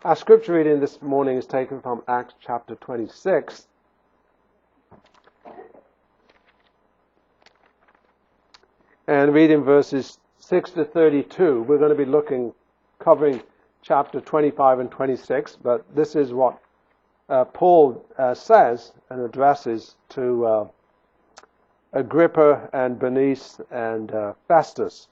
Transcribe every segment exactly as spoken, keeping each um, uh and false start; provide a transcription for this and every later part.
Our scripture reading this morning is taken from Acts chapter twenty-six. And reading verses six to thirty-two. We're going to be looking, covering chapter twenty-five and twenty-six, but this is what uh, Paul uh, says and addresses to uh, Agrippa and Bernice and uh, Festus.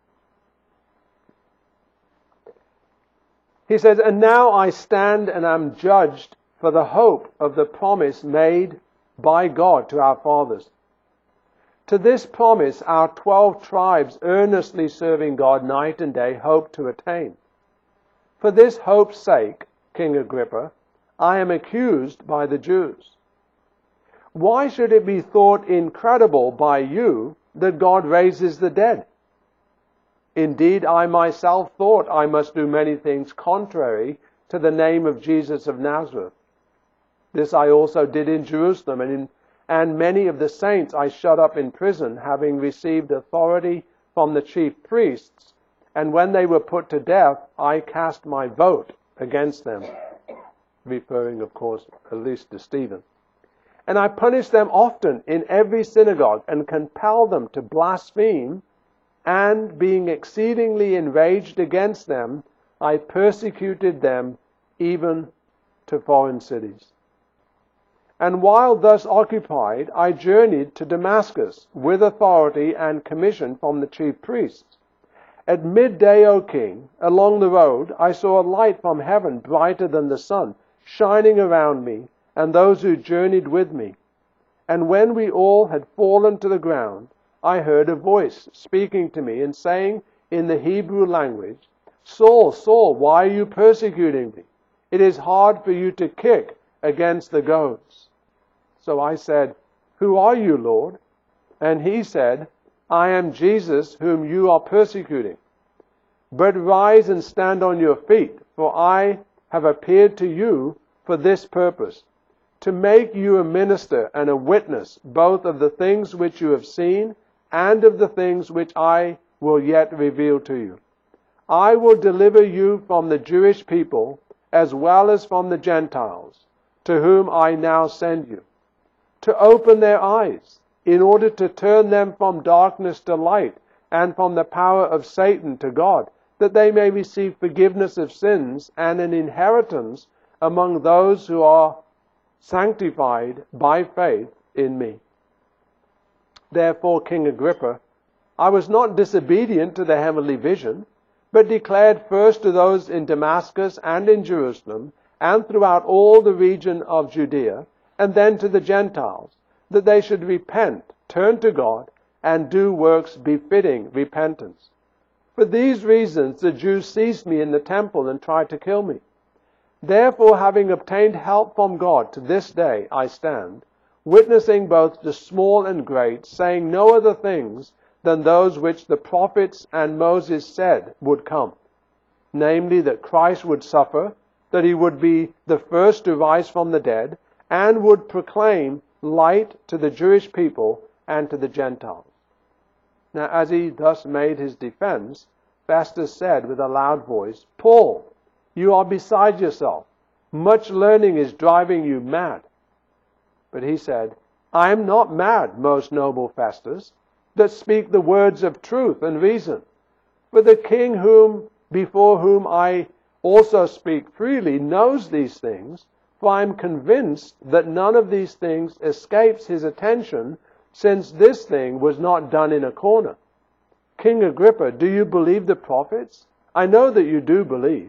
He says, "And now I stand and am judged for the hope of the promise made by God to our fathers. To this promise our twelve tribes, earnestly serving God night and day, hope to attain. For this hope's sake, King Agrippa, I am accused by the Jews. Why should it be thought incredible by you that God raises the dead? Indeed, I myself thought I must do many things contrary to the name of Jesus of Nazareth. This I also did in Jerusalem, and, in, and many of the saints I shut up in prison, having received authority from the chief priests. And when they were put to death, I cast my vote against them," referring, of course, at least to Stephen. "And I punished them often in every synagogue, and compelled them to blaspheme, and being exceedingly enraged against them, I persecuted them even to foreign cities. And while thus occupied, I journeyed to Damascus with authority and commission from the chief priests. At midday, O king, along the road, I saw a light from heaven brighter than the sun, shining around me and those who journeyed with me. And when we all had fallen to the ground, I heard a voice speaking to me and saying in the Hebrew language, 'Saul, Saul, why are you persecuting me? It is hard for you to kick against the goads.' So I said, 'Who are you, Lord?' And he said, 'I am Jesus whom you are persecuting. But rise and stand on your feet, for I have appeared to you for this purpose, to make you a minister and a witness both of the things which you have seen and of the things which I will yet reveal to you. I will deliver you from the Jewish people as well as from the Gentiles, to whom I now send you, to open their eyes, in order to turn them from darkness to light and from the power of Satan to God, that they may receive forgiveness of sins and an inheritance among those who are sanctified by faith in me. Therefore, King Agrippa, I was not disobedient to the heavenly vision, but declared first to those in Damascus and in Jerusalem and throughout all the region of Judea, and then to the Gentiles, that they should repent, turn to God, and do works befitting repentance. For these reasons the Jews seized me in the temple and tried to kill me. Therefore, having obtained help from God, to this day I stand, witnessing both to small and great, saying no other things than those which the prophets and Moses said would come, namely that Christ would suffer, that he would be the first to rise from the dead, and would proclaim light to the Jewish people and to the Gentiles." Now as he thus made his defense, Festus said with a loud voice, "Paul, you are beside yourself. Much learning is driving you mad." But he said, "I am not mad, most noble Festus, that speak the words of truth and reason. For the king whom before whom I also speak freely knows these things, for I am convinced that none of these things escapes his attention, since this thing was not done in a corner. King Agrippa, do you believe the prophets? I know that you do believe."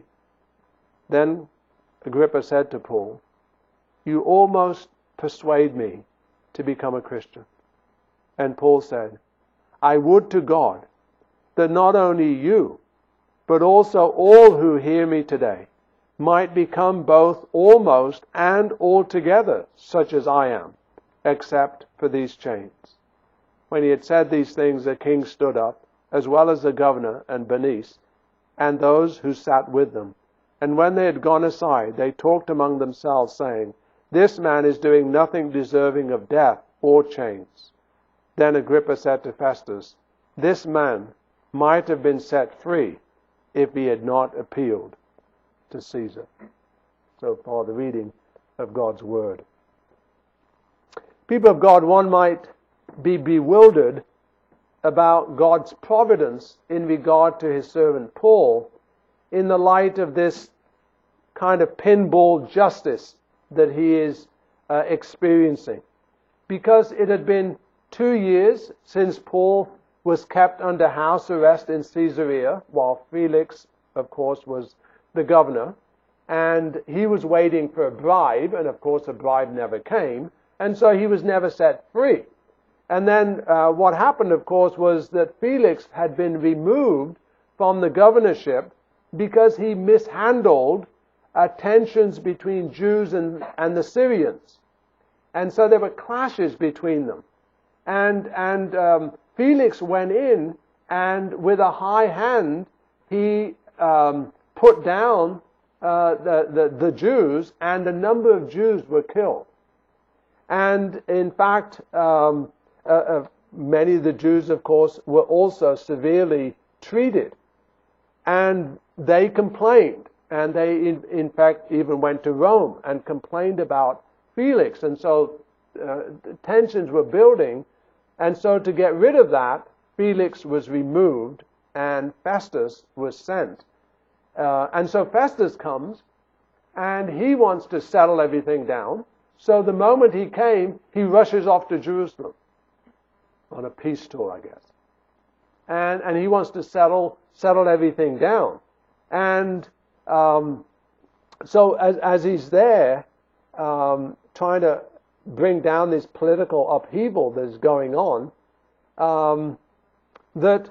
Then Agrippa said to Paul, "You almost persuade me to become a Christian." And Paul said, "I would to God that not only you, but also all who hear me today might become both almost and altogether such as I am, except for these chains." When he had said these things, the king stood up, as well as the governor and Bernice, and those who sat with them. And when they had gone aside, they talked among themselves, saying, "This man is doing nothing deserving of death or chains." Then Agrippa said to Festus, "This man might have been set free if he had not appealed to Caesar. So far, the reading of God's Word. People of God, one might be bewildered about God's providence in regard to His servant Paul in the light of this kind of pinball justice that he is uh, experiencing. Because it had been two years since Paul was kept under house arrest in Caesarea, while Felix, of course, was the governor, and he was waiting for a bribe, and of course a bribe never came, and so he was never set free. And then uh, what happened, of course, was that Felix had been removed from the governorship because he mishandled uh, tensions between Jews and, and the Syrians. And so there were clashes between them. And, and um, Felix went in, and with a high hand, he um, put down uh, the, the, the Jews, and a number of Jews were killed. And in fact, um, uh, uh, many of the Jews, of course, were also severely treated. And they complained, and they, in, in fact, even went to Rome and complained about Felix. And so uh, tensions were building. And so to get rid of that, Felix was removed and Festus was sent. Uh, and so Festus comes, and he wants to settle everything down. So the moment he came, he rushes off to Jerusalem on a peace tour, I guess. And, and he wants to settle, settle everything down. And um, so as, as he's there, um, trying to bring down this political upheaval that's going on, um, that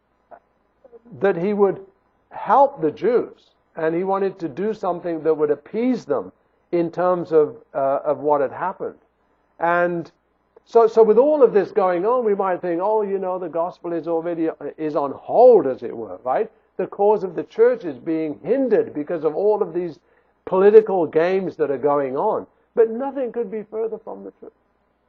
that he would help the Jews, and he wanted to do something that would appease them in terms of uh, of what had happened. And so, so with all of this going on, we might think, oh, you know, the gospel is already is on hold, as it were, right? The cause of the church is being hindered because of all of these political games that are going on. But nothing could be further from the truth.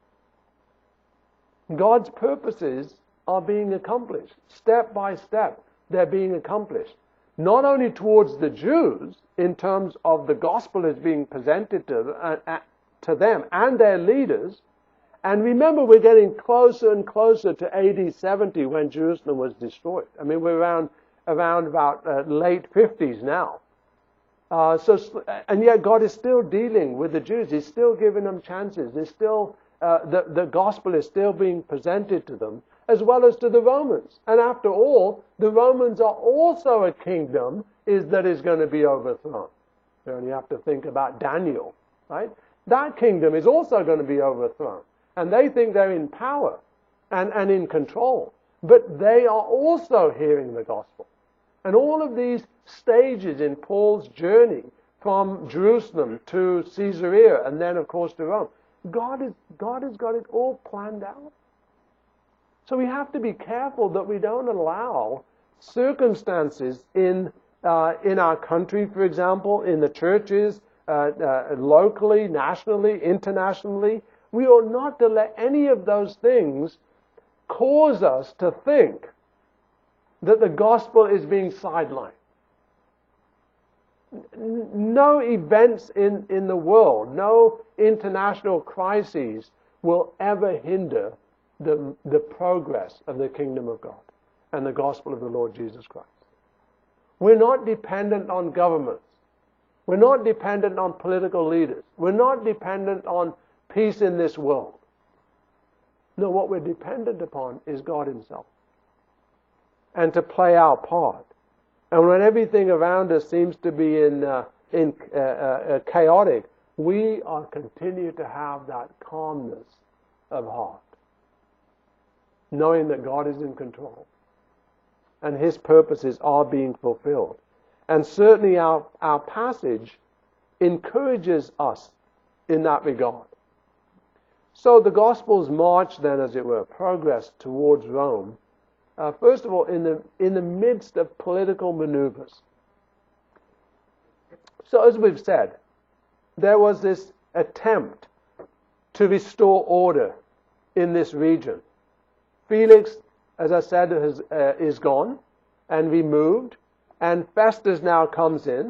God's purposes are being accomplished. Step by step, they're being accomplished. Not only towards the Jews, in terms of the gospel is being presented to, uh, uh, to them and their leaders. And remember, we're getting closer and closer to A D seventy when Jerusalem was destroyed. I mean, we're around, around about uh, late fifties now. Uh, so, and yet God is still dealing with the Jews. He's still giving them chances. There's still, uh, the, the gospel is still being presented to them, as well as to the Romans. And after all, the Romans are also a kingdom is that is going to be overthrown. You only have to think about Daniel, right? That kingdom is also going to be overthrown. And they think they're in power and, and in control. But they are also hearing the gospel. And all of these stages in Paul's journey from Jerusalem to Caesarea and then, of course, to Rome, God, is, God has got it all planned out. So we have to be careful that we don't allow circumstances in uh, in our country, for example, in the churches, uh, uh, locally, nationally, internationally. We ought not to let any of those things cause us to think that the gospel is being sidelined. No events in, in the world, no international crises will ever hinder the, the progress of the kingdom of God and the gospel of the Lord Jesus Christ. We're not dependent on governments. We're not dependent on political leaders. We're not dependent on peace in this world. No, what we're dependent upon is God Himself. And to play our part. And when everything around us seems to be in, uh, in uh, uh, chaotic, we are continue to have that calmness of heart, knowing that God is in control and His purposes are being fulfilled. And certainly our, our passage encourages us in that regard. So the Gospel's march then, as it were, progress towards Rome, Uh, first of all, in the in the midst of political maneuvers. So as we've said, there was this attempt to restore order in this region. Felix, as I said, has, uh, is gone and removed, and Festus now comes in.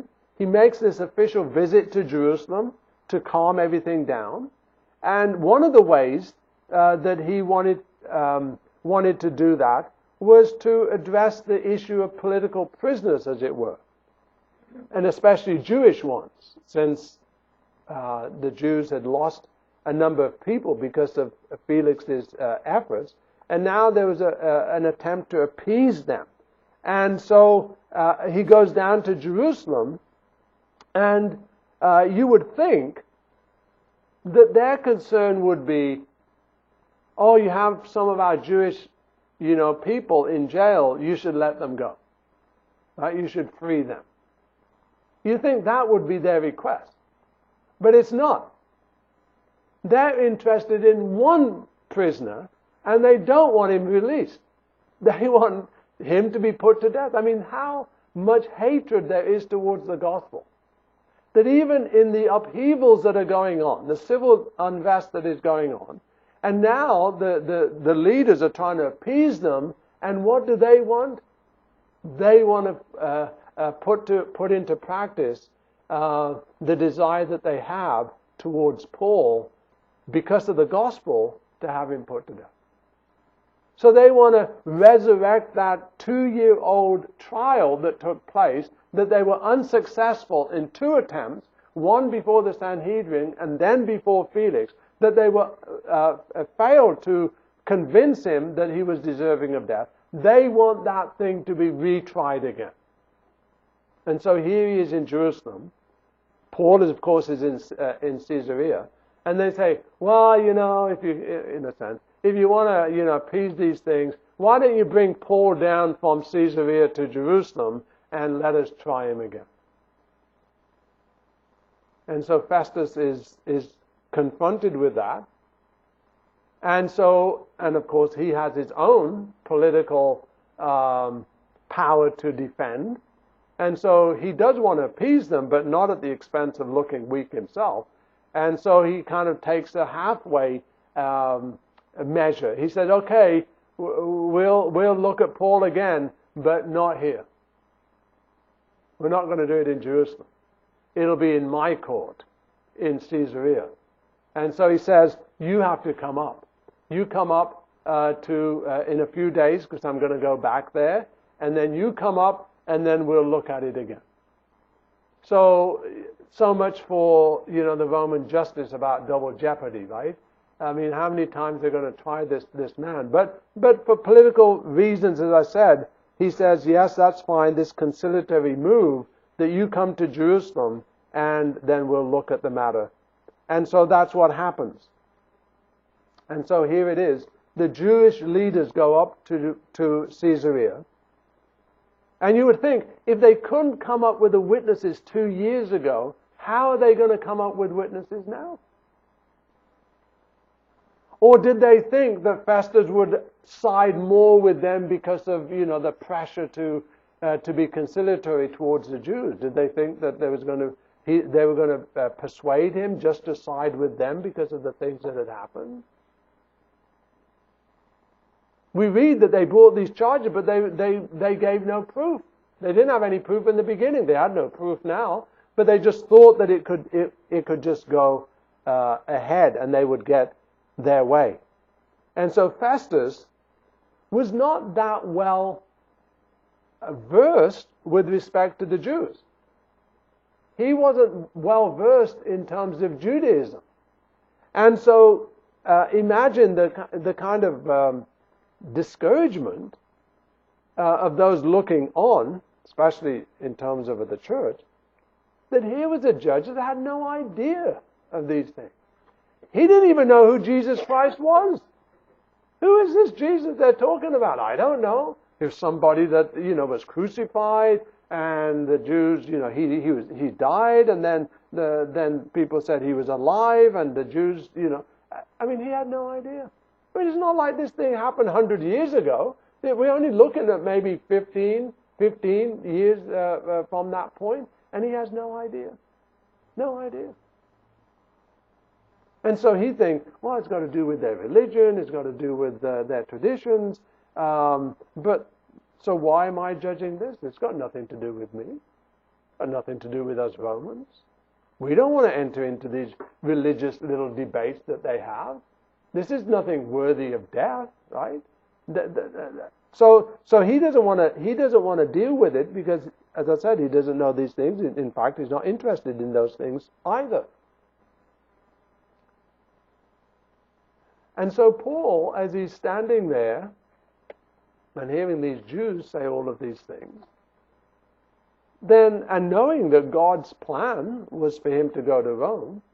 he makes this official visit to Jerusalem to calm everything down. And one of the ways uh, that he wanted um, wanted to do that was to address the issue of political prisoners, as it were, and especially Jewish ones, since uh, the Jews had lost a number of people because of Felix's uh, efforts, and now there was a, a, an attempt to appease them. And so uh, he goes down to Jerusalem, and uh, you would think that their concern would be, oh, you have some of our Jewish, you know, people in jail, you should let them go. Right? You should free them. You think that would be their request. But it's not. They're interested in one prisoner, and they don't want him released. They want him to be put to death. I mean, how much hatred there is towards the gospel. That even in the upheavals that are going on, the civil unrest that is going on, and now the, the, the leaders are trying to appease them, and what do they want? They want to uh, uh, put to put into practice uh, the desire that they have towards Paul because of the gospel to have him put to death. So they want to resurrect that two-year-old trial that took place, that they were unsuccessful in two attempts, one before the Sanhedrin and then before Felix, that they were uh, failed to convince him that he was deserving of death. They want that thing to be retried again. And so here he is in Jerusalem. Paul, is, of course, is in, uh, in Caesarea. And they say, well, you know, if you, in a sense, if you want to, you know, appease these things, why don't you bring Paul down from Caesarea to Jerusalem and let us try him again? And so Festus is, is confronted with that. And so, and of course, he has his own political um, power to defend. And so he does want to appease them, but not at the expense of looking weak himself. And so he kind of takes a halfway um, measure. He said, okay, we'll, we'll look at Paul again, but not here. We're not going to do it in Jerusalem. It'll be in my court, in Caesarea. And so he says, you have to come up. You come up uh, to uh, in a few days, because I'm going to go back there, and then you come up, and then we'll look at it again. So, so much for, you know, the Roman justice about double jeopardy, right? I mean, how many times they're going to try this, this man? But, but for political reasons, as I said, he says, yes, that's fine, this conciliatory move, that you come to Jerusalem, and then we'll look at the matter. And so that's what happens. And so here it is. The Jewish leaders go up to, to Caesarea. And you would think, if they couldn't come up with the witnesses two years ago, how are they going to come up with witnesses now? Or did they think that Festus would side more with them because of, you know, the pressure to uh, to be conciliatory towards the Jews? Did they think that there was going to he, they were going to uh, persuade him just to side with them because of the things that had happened? We read that they brought these charges, but they, they, they gave no proof. They didn't have any proof in the beginning. They had no proof now, but they just thought that it could it, it could just go uh, ahead and they would get their way. And so Festus was not that well versed with respect to the Jews. He wasn't well versed in terms of Judaism. And so uh, imagine the, the kind of um, discouragement uh, of those looking on, especially in terms of the church, that here was a judge that had no idea of these things. He didn't even know who Jesus Christ was. Who is this Jesus they're talking about? I don't know. If somebody that, you know, was crucified, and the Jews, you know, he he was he died, and then the then people said he was alive, and the Jews, you know, I mean, he had no idea. But it's not like this thing happened one hundred years ago. We're only looking at maybe fifteen, fifteen years uh, uh, from that point, and he has no idea. No idea. And so he thinks, well, it's got to do with their religion, it's got to do with uh, their traditions, um, but so why am I judging this? It's got nothing to do with me. got nothing to do with us Romans. We don't want to enter into these religious little debates that they have. This is nothing worthy of death, right? So, so he doesn't want to. He doesn't want to deal with it because, as I said, he doesn't know these things. In fact, he's not interested in those things either. And so Paul, as he's standing there and hearing these Jews say all of these things, then, and knowing that God's plan was for him to go to Rome,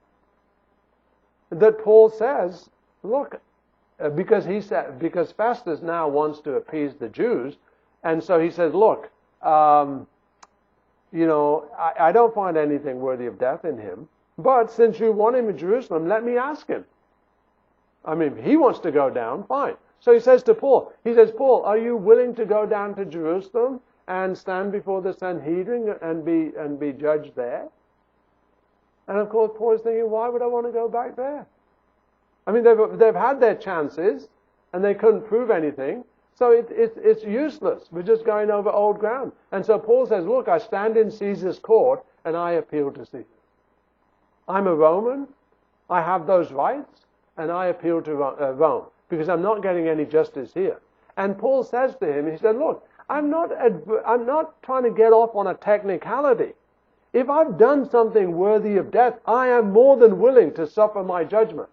that Paul says, look, because he said, because Festus now wants to appease the Jews, and so he says, look, um, you know, I, I don't find anything worthy of death in him, but since you want him in Jerusalem, let me ask him. I mean, if he wants to go down, fine. So he says to Paul, he says, Paul, are you willing to go down to Jerusalem and stand before the Sanhedrin and be and be judged there? And of course, Paul is thinking, why would I want to go back there? I mean, they've they've had their chances and they couldn't prove anything, so it, it, it's useless. We're just going over old ground. And so Paul says, look, I stand in Caesar's court and I appeal to Caesar. I'm a Roman. I have those rights. And I appeal to Rome because I'm not getting any justice here. And Paul says to him, he said, look, I'm not, I'm not trying to get off on a technicality. If I've done something worthy of death, I am more than willing to suffer my judgment.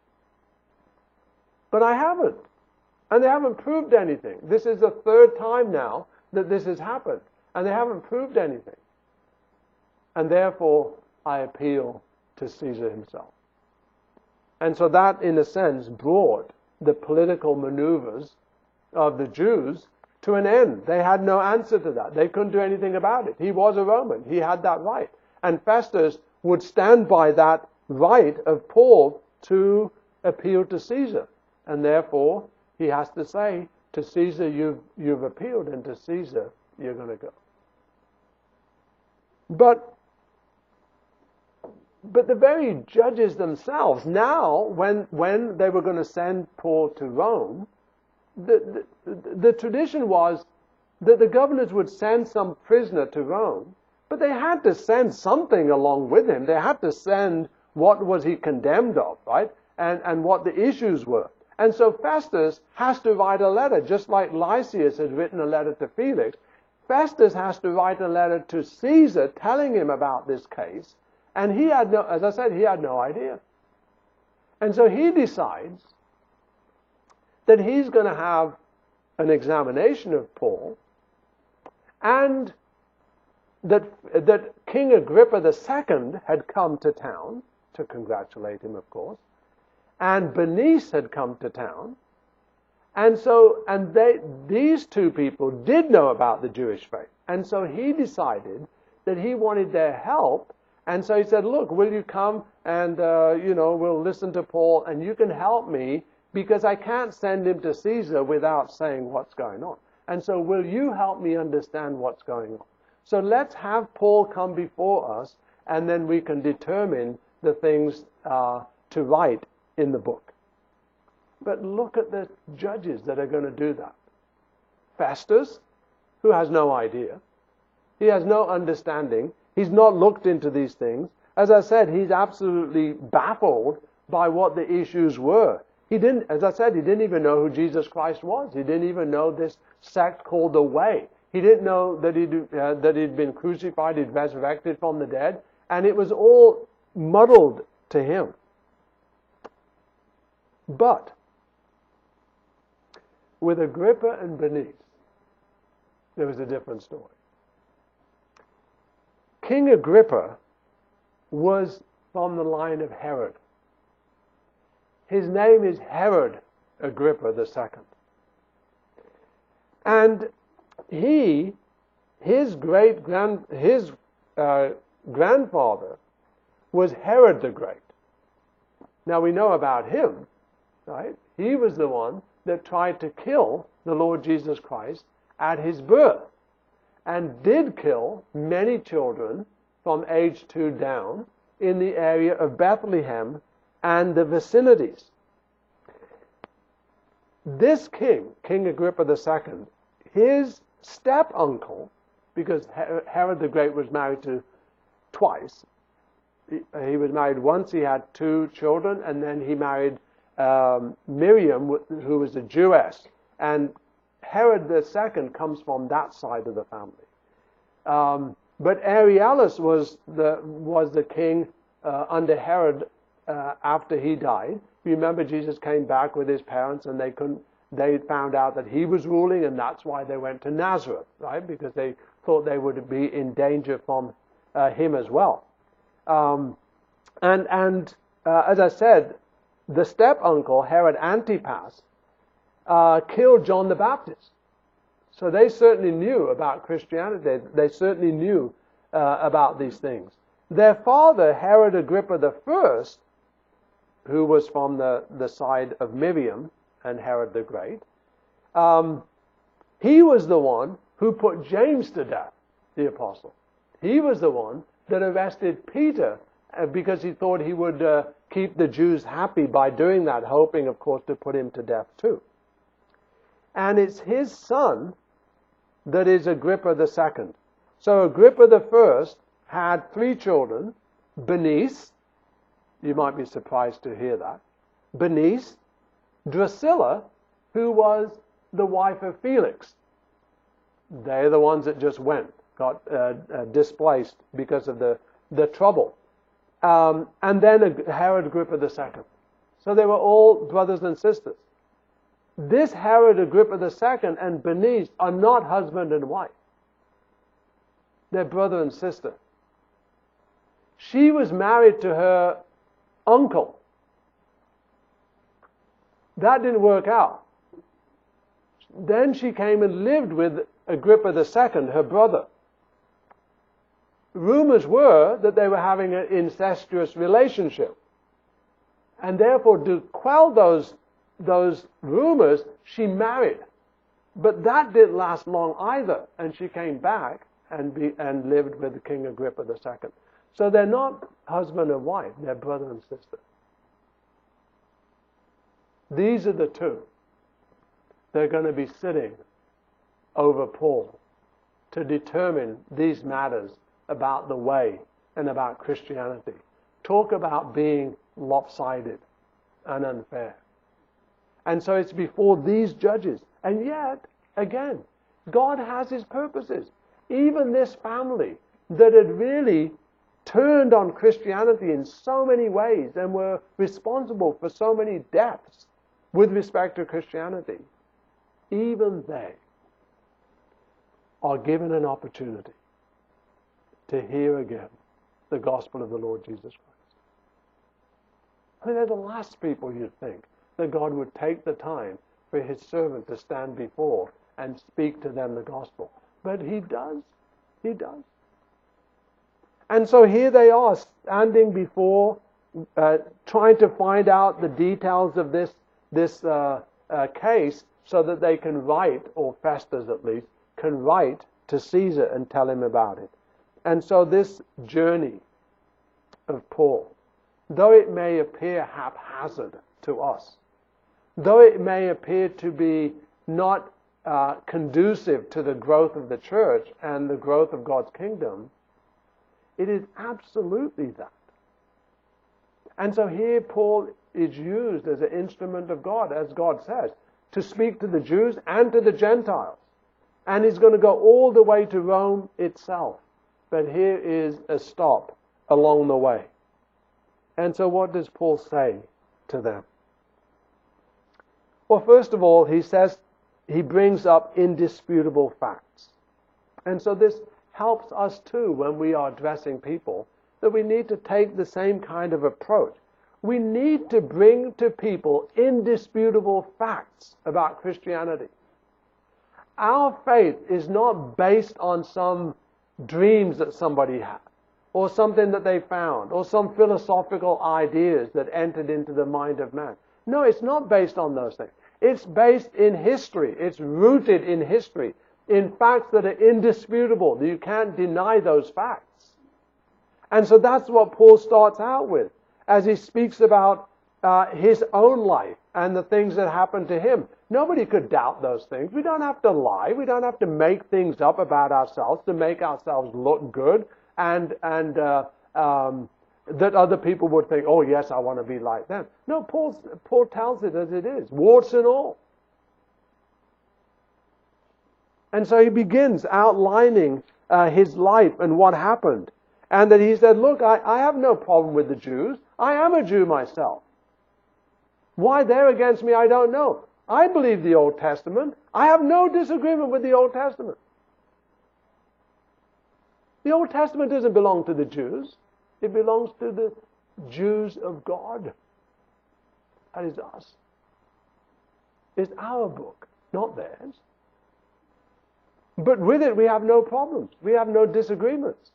But I haven't. And they haven't proved anything. This is the third time now that this has happened. And they haven't proved anything. And therefore, I appeal to Caesar himself. And so that, in a sense, brought the political maneuvers of the Jews to an end. They had no answer to that. They couldn't do anything about it. He was a Roman. He had that right. And Festus would stand by that right of Paul to appeal to Caesar. And therefore, he has to say, to Caesar, you've, you've appealed, and to Caesar, you're going to go. But But the very judges themselves, now, when when they were going to send Paul to Rome, the, the, the tradition was that the governors would send some prisoner to Rome, but they had to send something along with him. They had to send what was he condemned of, right? And, and what the issues were. And so Festus has to write a letter, just like Lysias had written a letter to Felix. Festus has to write a letter to Caesar telling him about this case. And he had no, as I said, he had no idea. And so he decides that he's going to have an examination of Paul, and that, that King Agrippa the Second had come to town to congratulate him, of course, and Bernice had come to town. And so, and they, these two people did know about the Jewish faith. And so he decided that he wanted their help. And so he said, look, will you come and, uh, you know, we'll listen to Paul and you can help me because I can't send him to Caesar without saying what's going on. And so will you help me understand what's going on? So let's have Paul come before us and then we can determine the things uh, to write in the book. But look at the judges that are going to do that. Festus, who has no idea. He has no understanding. He's not looked into these things. As I said, he's absolutely baffled by what the issues were. He didn't, as I said, he didn't even know who Jesus Christ was. He didn't even know this sect called the Way. He didn't know that he'd, uh, that he'd been crucified, he'd resurrected from the dead, and it was all muddled to him. But with Agrippa and Bernice, there was a different story. King Agrippa was from the line of Herod. His name is Herod Agrippa the Second. And he, his great grand, his uh, grandfather was Herod the Great. Now we know about him, right? He was the one that tried to kill the Lord Jesus Christ at his birth, and did kill many children from age two down in the area of Bethlehem and the vicinities. This king, King Agrippa the Second, his step-uncle because Herod the Great was married to twice. He was married once, he had two children, and then he married um, Miriam, who was a Jewess. And Herod the Second comes from that side of the family. Um, but Archelaus was the, was the king uh, under Herod uh, after he died. Remember, Jesus came back with his parents, and they couldn't. They found out that he was ruling, and that's why they went to Nazareth, right? Because they thought they would be in danger from uh, him as well. Um, and and uh, as I said, the step-uncle, Herod Antipas, uh, killed John the Baptist. So they certainly knew about Christianity. They certainly knew uh, about these things. Their father, Herod Agrippa the First, who was from the, the side of Miriam and Herod the Great, um, he was the one who put James to death, the apostle. He was the one that arrested Peter uh, because he thought he would uh, keep the Jews happy by doing that, hoping, of course, to put him to death too. And it's his son that is Agrippa the Second. So Agrippa the First had three children: Bernice, you might be surprised to hear that, Bernice, Drusilla, who was the wife of Felix. They're the ones that just went, got uh, uh, displaced because of the, the trouble. Um, and then Herod Agrippa the Second. So they were all brothers and sisters. This Herod Agrippa the Second and Bernice are not husband and wife. They're brother and sister. She was married to her uncle. That didn't work out. Then she came and lived with Agrippa the Second, her brother. Rumors were that they were having an incestuous relationship. And therefore, to quell those, those rumors, she married. But that didn't last long either. And she came back and, be, and lived with King Agrippa the Second. So they're not husband and wife, they're brother and sister. These are the two. They're going to be sitting over Paul to determine these matters about the way and about Christianity. Talk about being lopsided and unfair. And so it's before these judges. And yet, again, God has his purposes. Even this family that had really turned on Christianity in so many ways and were responsible for so many deaths with respect to Christianity, even they are given an opportunity to hear again the gospel of the Lord Jesus Christ. I mean, they're the last people you'd think that God would take the time for his servant to stand before and speak to them the gospel. But he does. He does. And so here they are standing before, uh, trying to find out the details of this, this uh, uh, case so that they can write, or Festus at least, can write to Caesar and tell him about it. And so this journey of Paul, though it may appear haphazard to us, though it may appear to be not uh, conducive to the growth of the church and the growth of God's kingdom, it is absolutely that. And so here Paul is used as an instrument of God, as God says, to speak to the Jews and to the Gentiles. And he's going to go all the way to Rome itself. But here is a stop along the way. And so what does Paul say to them? Well, first of all, he says, he brings up indisputable facts. And so this helps us too when we are addressing people, that we need to take the same kind of approach. We need to bring to people indisputable facts about Christianity. Our faith is not based on some dreams that somebody had, or something that they found, or some philosophical ideas that entered into the mind of man. No, it's not based on those things. It's based in history. It's rooted in history, in facts that are indisputable. You can't deny those facts. And so that's what Paul starts out with, as he speaks about uh, his own life and the things that happened to him. Nobody could doubt those things. We don't have to lie. We don't have to make things up about ourselves to make ourselves look good and and uh, um, that other people would think, oh yes, I want to be like them. No, Paul, Paul tells it as it is, warts and all. And so he begins outlining uh, his life and what happened. And that he said, look, I, I have no problem with the Jews. I am a Jew myself. Why they're against me, I don't know. I believe the Old Testament. I have no disagreement with the Old Testament. The Old Testament doesn't belong to the Jews. It belongs to the Jews of God. That is us. It's our book, not theirs. But with it, we have no problems. We have no disagreements.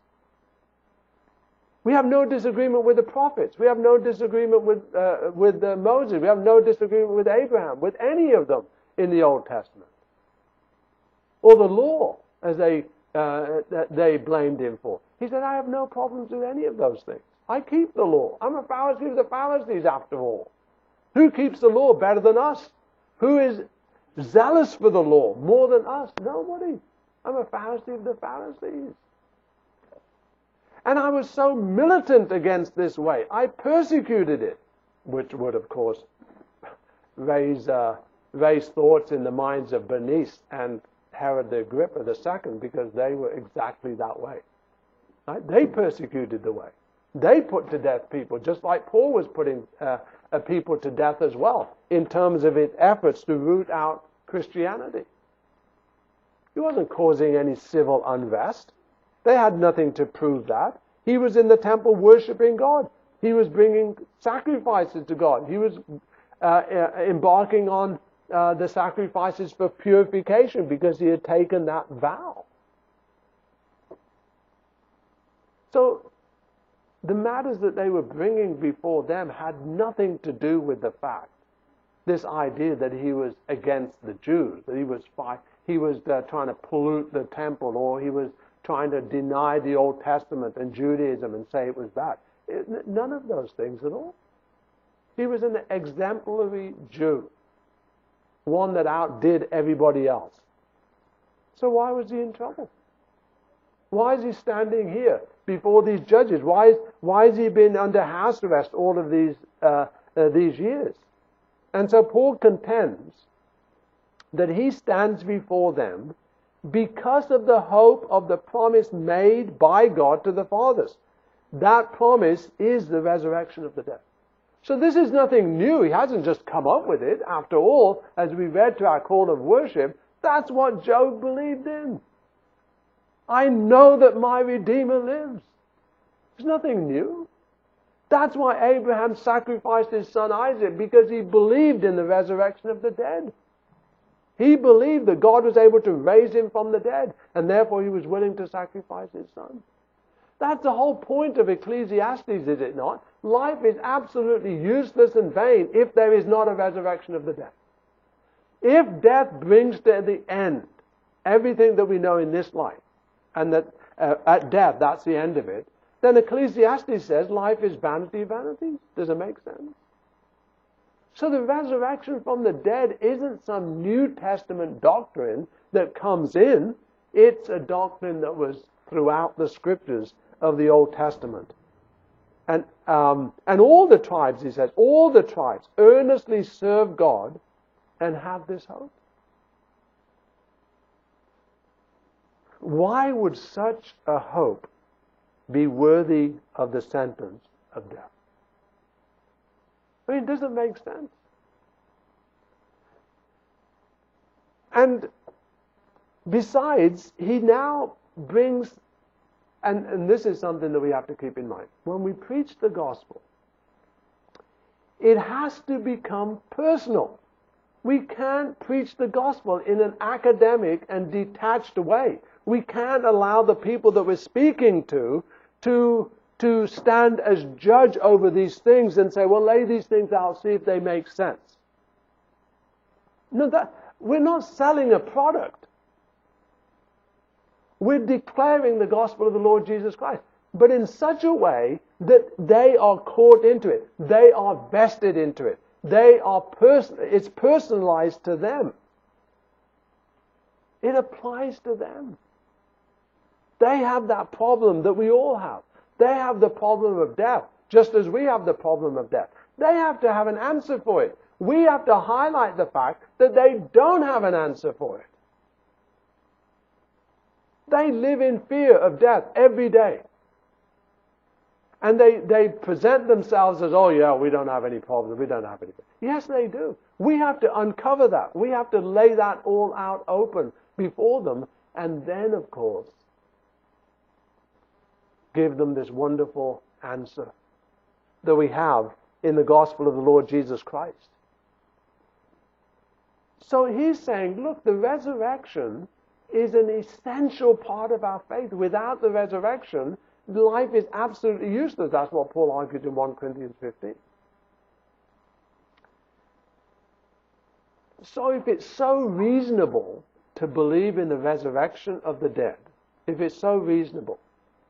We have no disagreement with the prophets. We have no disagreement with uh, with uh, Moses. We have no disagreement with Abraham, with any of them in the Old Testament. Or the law, as they uh, they blamed him for. He said, I have no problems with any of those things. I keep the law. I'm a Pharisee of the Pharisees, after all. Who keeps the law better than us? Who is zealous for the law more than us? Nobody. I'm a Pharisee of the Pharisees. And I was so militant against this way. I persecuted it, which would, of course, raise uh, raise thoughts in the minds of Bernice and Herod the Agrippa the Second, because they were exactly that way. Right? They persecuted the way. They put to death people, just like Paul was putting uh, uh, people to death as well, in terms of its efforts to root out Christianity. He wasn't causing any civil unrest. They had nothing to prove that. He was in the temple worshiping God. He was bringing sacrifices to God. He was uh, uh, embarking on uh, the sacrifices for purification because he had taken that vow. So the matters that they were bringing before them had nothing to do with the fact, this idea that he was against the Jews, that he was fi- he was uh, trying to pollute the temple, or he was trying to deny the Old Testament and Judaism and say it was bad. It, none of those things at all. He was an exemplary Jew, one that outdid everybody else. So why was he in trouble? Why is he standing here before these judges? Why is, why has he been under house arrest all of these uh, uh, these years? And so Paul contends that he stands before them because of the hope of the promise made by God to the fathers. That promise is the resurrection of the dead. So this is nothing new. He hasn't just come up with it. After all, as we read to our call of worship, that's what Job believed in. I know that my Redeemer lives. There's nothing new. That's why Abraham sacrificed his son Isaac, because he believed in the resurrection of the dead. He believed that God was able to raise him from the dead, and therefore he was willing to sacrifice his son. That's the whole point of Ecclesiastes, is it not? Life is absolutely useless and vain if there is not a resurrection of the dead. If death brings to the end everything that we know in this life, and that uh, at death that's the end of it, then Ecclesiastes says life is vanity of vanities. Does it make sense? So the resurrection from the dead isn't some New Testament doctrine that comes in. It's a doctrine that was throughout the scriptures of the Old Testament. And, um, and all the tribes, he says, all the tribes earnestly serve God and have this hope. Why would such a hope be worthy of the sentence of death? I mean, it doesn't make sense. And besides, he now brings, and, and this is something that we have to keep in mind, when we preach the gospel, it has to become personal. We can't preach the gospel in an academic and detached way. We can't allow the people that we're speaking to to to stand as judge over these things and say, well, lay these things out, see if they make sense. No, that, we're not selling a product. We're declaring the gospel of the Lord Jesus Christ, but in such a way that they are caught into it. They are vested into it. They are person. It's personalized to them. It applies to them. They have that problem that we all have. They have the problem of death, just as we have the problem of death. They have to have an answer for it. We have to highlight the fact that they don't have an answer for it. They live in fear of death every day. And they, they present themselves as, oh yeah, we don't have any problem, we don't have anything. Yes, they do. We have to uncover that. We have to lay that all out open before them. And then, of course, give them this wonderful answer that we have in the gospel of the Lord Jesus Christ. So he's saying, look, the resurrection is an essential part of our faith. Without the resurrection, life is absolutely useless. That's what Paul argued in First Corinthians fifteen. So if it's so reasonable to believe in the resurrection of the dead, if it's so reasonable,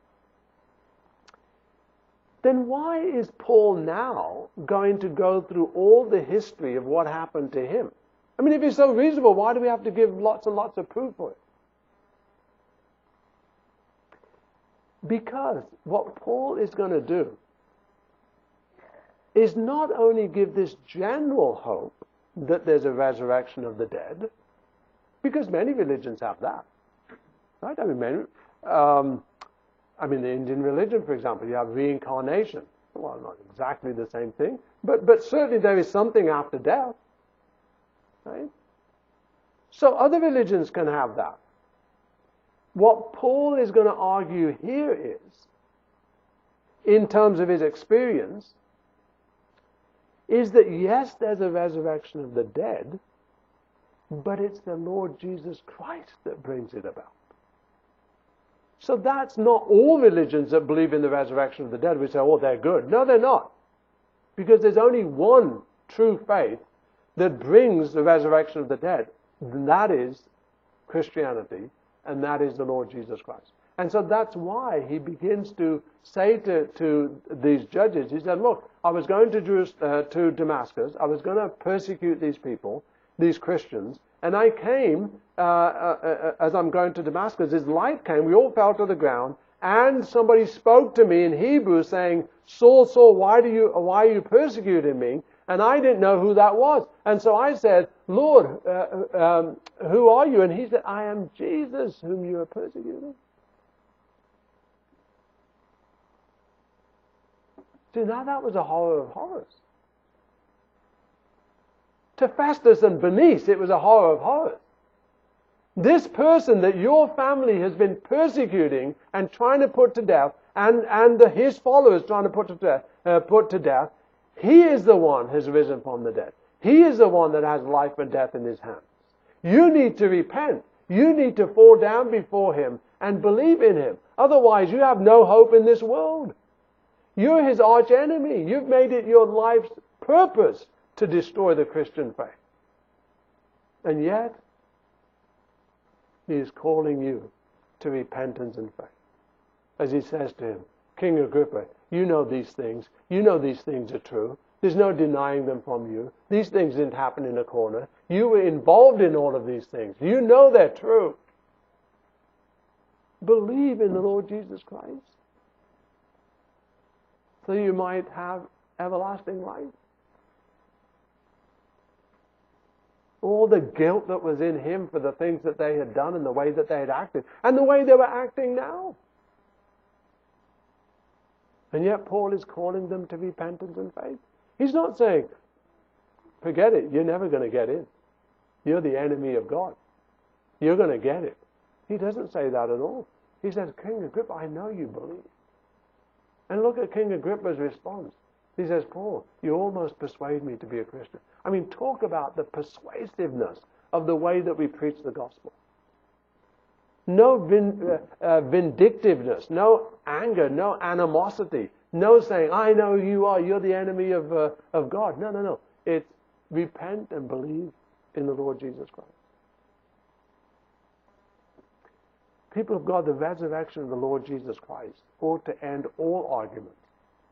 then why is Paul now going to go through all the history of what happened to him? I mean, if it's so reasonable, why do we have to give lots and lots of proof for it? Because what Paul is going to do is not only give this general hope that there's a resurrection of the dead, because many religions have that, right? I mean, many, um, I mean, the Indian religion, for example, you have reincarnation. Well, not exactly the same thing, but but certainly there is something after death, right? So other religions can have that. What Paul is going to argue here is, in terms of his experience, is that yes, there's a resurrection of the dead, but it's the Lord Jesus Christ that brings it about. So that's not all religions that believe in the resurrection of the dead. We say, oh, they're good. No, they're not. Because there's only one true faith that brings the resurrection of the dead, and that is Christianity, and that is the Lord Jesus Christ. And so that's why he begins to say to, to these judges, he said, look, I was going to, Jerusalem, uh, to Damascus, I was going to persecute these people, these Christians, and I came, uh, uh, uh, as I'm going to Damascus, this light came, we all fell to the ground, and somebody spoke to me in Hebrew saying, Saul, Saul, why do you, why are you persecuting me? And I didn't know who that was. And so I said, Lord, uh, um, who are you? And he said, I am Jesus whom you are persecuting. See, now that was a horror of horrors. To Festus and Bernice, it was a horror of horrors. This person that your family has been persecuting and trying to put to death, and, and his followers trying to put to death, uh, put to death, he is the one who has risen from the dead. He is the one that has life and death in his hands. You need to repent. You need to fall down before him and believe in him. Otherwise, you have no hope in this world. You're his arch enemy. You've made it your life's purpose to destroy the Christian faith. And yet, he is calling you to repentance and faith. As he says to him, King Agrippa, you know these things. You know these things are true. There's no denying them from you. These things didn't happen in a corner. You were involved in all of these things. You know they're true. Believe in the Lord Jesus Christ, so you might have everlasting life. All the guilt that was in him for the things that they had done and the way that they had acted and the way they were acting now. And yet Paul is calling them to repentance and faith. He's not saying, forget it, you're never going to get in. You're the enemy of God. You're going to get it. He doesn't say that at all. He says, King Agrippa, I know you believe. And look at King Agrippa's response. He says, Paul, you almost persuade me to be a Christian. I mean, talk about the persuasiveness of the way that we preach the gospel. No vin, uh, uh, vindictiveness, no anger, no animosity, no saying, I know you are, you're the enemy of, uh, of God. No, no, no. It's repent and believe in the Lord Jesus Christ. People of God, the resurrection of the Lord Jesus Christ ought to end all arguments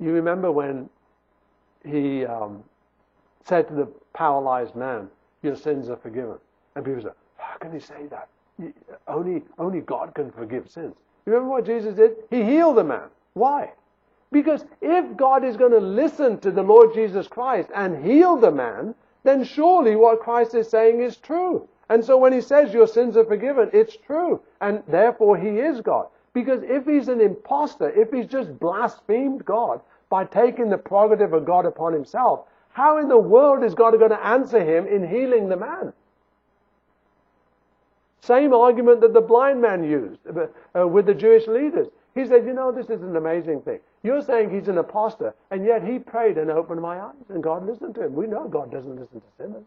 You remember when he um, said to the paralyzed man, your sins are forgiven. And people said, how can he say that? Only, only God can forgive sins. You remember what Jesus did? He healed the man. Why? Because if God is going to listen to the Lord Jesus Christ and heal the man, then surely what Christ is saying is true. And so when he says your sins are forgiven, it's true. And therefore he is God. Because if he's an imposter, if he's just blasphemed God by taking the prerogative of God upon himself, how in the world is God going to answer him in healing the man? Same argument that the blind man used uh, with the Jewish leaders. He said, you know, this is an amazing thing. You're saying he's an imposter, and yet he prayed and opened my eyes, and God listened to him. We know God doesn't listen to sinners.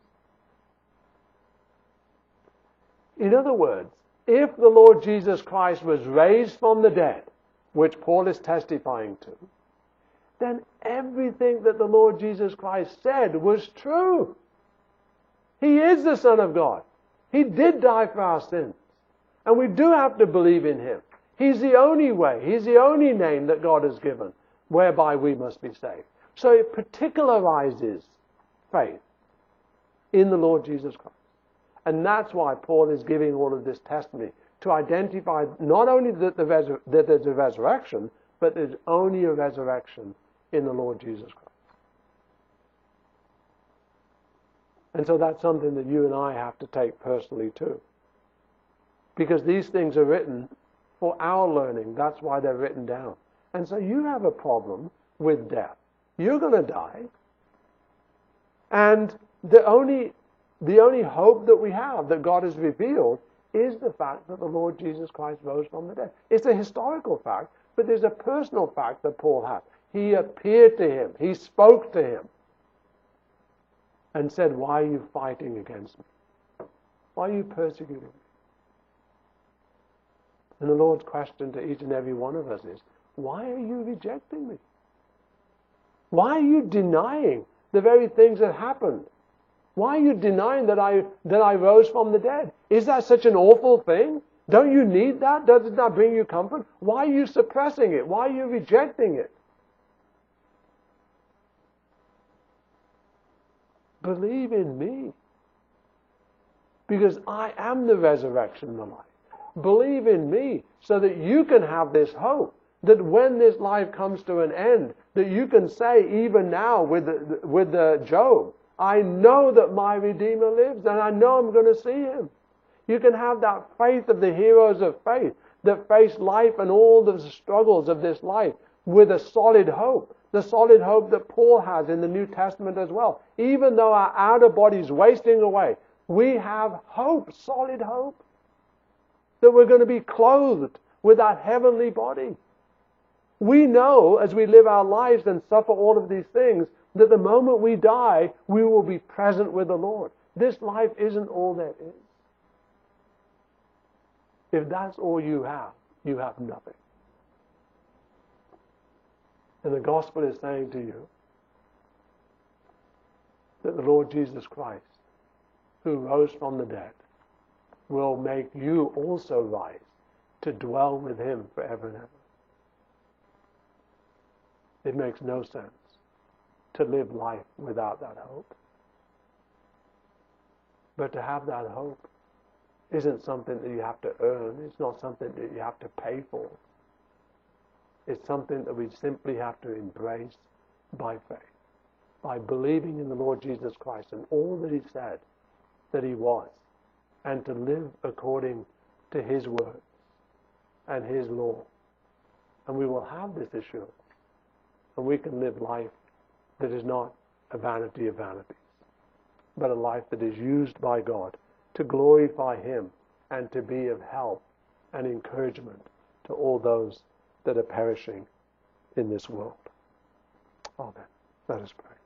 In other words, if the Lord Jesus Christ was raised from the dead, which Paul is testifying to, then everything that the Lord Jesus Christ said was true. He is the Son of God. He did die for our sins. And we do have to believe in him. He's the only way. He's the only name that God has given whereby we must be saved. So it particularizes faith in the Lord Jesus Christ. And that's why Paul is giving all of this testimony, to identify not only that, the resur- that there's a resurrection, but there's only a resurrection in the Lord Jesus Christ. And so that's something that you and I have to take personally too. Because these things are written for our learning. That's why they're written down. And so you have a problem with death. You're going to die. And the only, the only hope that we have that God has revealed is the fact that the Lord Jesus Christ rose from the dead. It's a historical fact, but there's a personal fact that Paul has. He appeared to him. He spoke to him. And said, why are you fighting against me? Why are you persecuting me? And the Lord's question to each and every one of us is, why are you rejecting me? Why are you denying the very things that happened? Why are you denying that I that I rose from the dead? Is that such an awful thing? Don't you need that? Does it not bring you comfort? Why are you suppressing it? Why are you rejecting it? Believe in me. Because I am the resurrection and the life. Believe in me so that you can have this hope. That when this life comes to an end, that you can say even now with the, with the Job, I know that my Redeemer lives and I know I'm going to see him. You can have that faith of the heroes of faith that face life and all the struggles of this life with a solid hope. The solid hope that Paul has in the New Testament as well. Even though our outer body's wasting away, we have hope, solid hope, that we're going to be clothed with that heavenly body. We know as we live our lives and suffer all of these things, that the moment we die, we will be present with the Lord. This life isn't all there is. If that's all you have, you have nothing. And the gospel is saying to you that the Lord Jesus Christ, who rose from the dead, will make you also rise to dwell with him forever and ever. It makes no sense to live life without that hope. But to have that hope isn't something that you have to earn. It's not something that you have to pay for. It's something that we simply have to embrace by faith, by believing in the Lord Jesus Christ and all that he said that he was, and to live according to his word and his law. And we will have this assurance, and we can live life that is not a vanity of vanities, but a life that is used by God to glorify him and to be of help and encouragement to all those that are perishing in this world. Amen. Let us pray.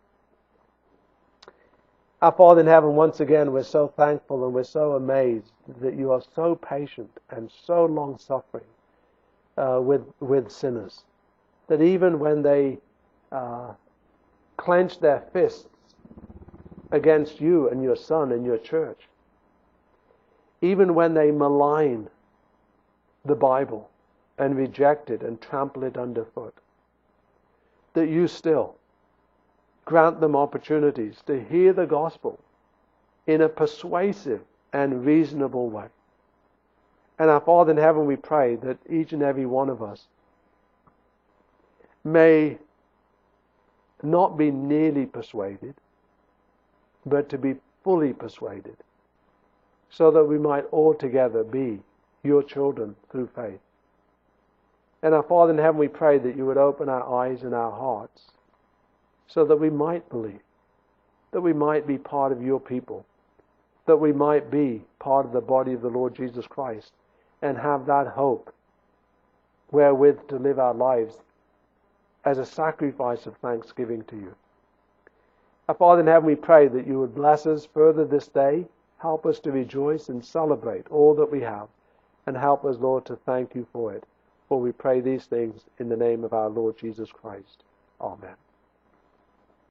Our Father in heaven, once again, we're so thankful and we're so amazed that you are so patient and so long-suffering uh, with, with sinners, that even when they uh, clench their fists against you and your Son and your church, even when they malign the Bible and reject it and trample it underfoot, that you still grant them opportunities to hear the gospel in a persuasive and reasonable way. And our Father in heaven, we pray that each and every one of us may not be nearly persuaded, but to be fully persuaded, so that we might altogether be your children through faith. And our Father in heaven, we pray that you would open our eyes and our hearts so that we might believe, that we might be part of your people, that we might be part of the body of the Lord Jesus Christ and have that hope wherewith to live our lives as a sacrifice of thanksgiving to you. Our Father in heaven, we pray that you would bless us further this day, help us to rejoice and celebrate all that we have, and help us, Lord, to thank you for it. For we pray these things in the name of our Lord Jesus Christ. Amen.